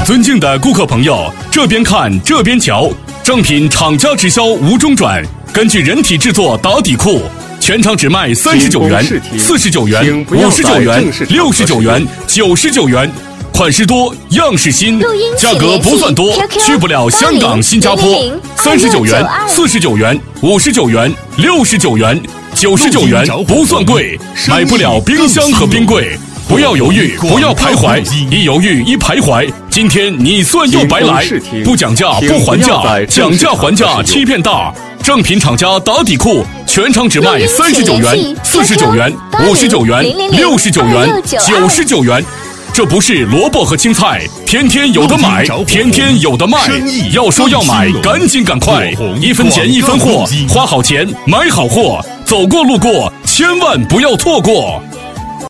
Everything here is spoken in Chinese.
尊敬的顾客朋友，这边看这边瞧，正品厂家直销无中转，根据人体制作打底裤，全场只卖39元、49元、59元、69元、99元。款式多，样式新，价格不算多，去不了香港、新加坡。39元、49元、59元、69元、99元不算贵，买不了冰箱和冰柜。不要犹豫，不要徘徊，一犹豫一徘徊，今天你算又白来。不讲价不还价，讲价还价欺骗大。正品厂家打底裤，全场只卖39元、49元、59元、69元、99元。这不是萝卜和青菜，天天有的买，天天有的卖。要说要买，赶紧赶快，1分钱1分货，花好钱买好货，走过路过千万不要错过。